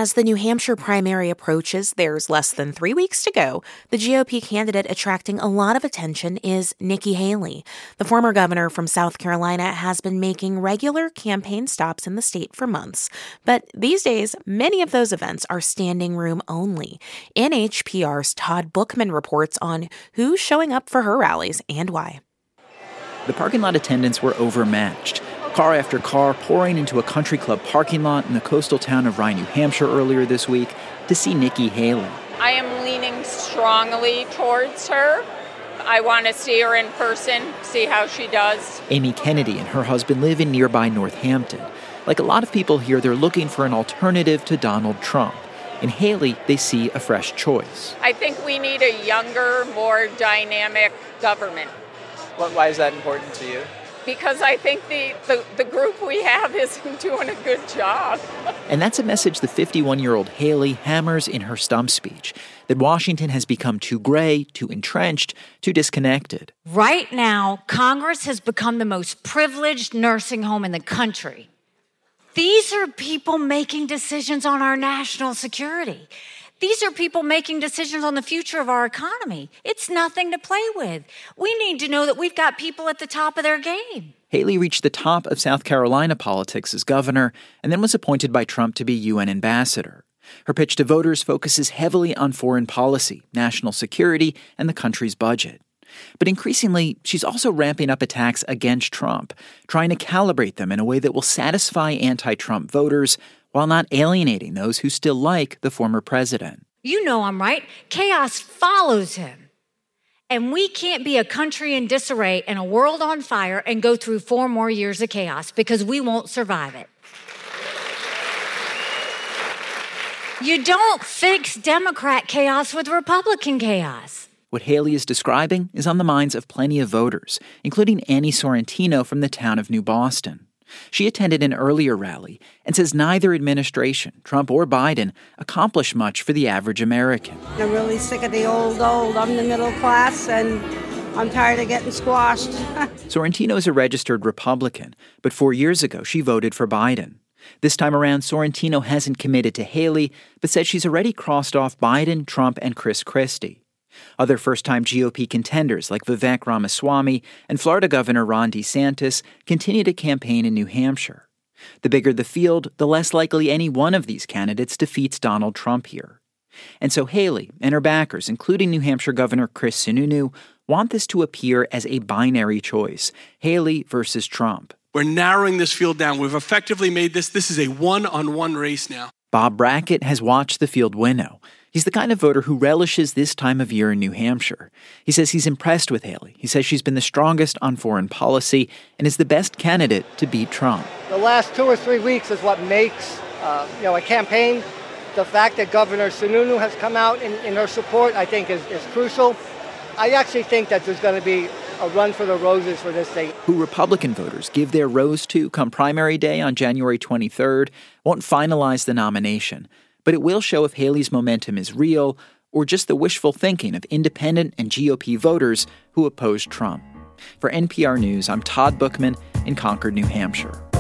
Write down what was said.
As the New Hampshire primary approaches, there's less than 3 weeks to go. The GOP candidate attracting a lot of attention is Nikki Haley. The former governor from South Carolina has been making regular campaign stops in the state for months. But these days, many of those events are standing room only. NHPR's Todd Bookman reports on who's showing up for her rallies and why. The parking lot attendants were overmatched. Car after car pouring into a country club parking lot in the coastal town of Rye, New Hampshire earlier this week to see Nikki Haley. I am leaning strongly towards her. I want to see her in person, see how she does. Amy Kennedy and her husband live in nearby Northampton. Like a lot of people here, they're looking for an alternative to Donald Trump. In Haley, they see a fresh choice. I think we need a younger, more dynamic government. Why is that important to you? Because I think the group we have isn't doing a good job. And that's a message the 51-year-old Haley hammers in her stump speech, that Washington has become too gray, too entrenched, too disconnected. Right now, Congress has become the most privileged nursing home in the country. These are people making decisions on our national security. These are people making decisions on the future of our economy. It's nothing to play with. We need to know that we've got people at the top of their game. Haley reached the top of South Carolina politics as governor and then was appointed by Trump to be UN ambassador. Her pitch to voters focuses heavily on foreign policy, national security, and the country's budget. But increasingly, she's also ramping up attacks against Trump, trying to calibrate them in a way that will satisfy anti-Trump voters while not alienating those who still like the former president. You know I'm right. Chaos follows him. And we can't be a country in disarray and a world on fire and go through 4 more years of chaos because we won't survive it. You don't fix Democrat chaos with Republican chaos. What Haley is describing is on the minds of plenty of voters, including Annie Sorrentino from the town of New Boston. She attended an earlier rally and says neither administration, Trump or Biden, accomplished much for the average American. I'm really sick of the old. I'm the middle class, and I'm tired of getting squashed. Sorrentino is a registered Republican, but 4 years ago she voted for Biden. This time around, Sorrentino hasn't committed to Haley, but said she's already crossed off Biden, Trump, and Chris Christie. Other first-time GOP contenders like Vivek Ramaswamy and Florida Governor Ron DeSantis continue to campaign in New Hampshire. The bigger the field, the less likely any one of these candidates defeats Donald Trump here. And so Haley and her backers, including New Hampshire Governor Chris Sununu, want this to appear as a binary choice, Haley versus Trump. We're narrowing this field down. We've effectively made this is a one-on-one race now. Bob Brackett has watched the field winnow. He's the kind of voter who relishes this time of year in New Hampshire. He says he's impressed with Haley. He says she's been the strongest on foreign policy and is the best candidate to beat Trump. The last 2 or 3 weeks is what makes a campaign. The fact that Governor Sununu has come out in her support, I think, is crucial. I actually think that there's going to be a run for the roses for this thing. Who Republican voters give their rose to come primary day on January 23rd won't finalize the nomination, but it will show if Haley's momentum is real or just the wishful thinking of independent and GOP voters who oppose Trump. For NPR News, I'm Todd Bookman in Concord, New Hampshire.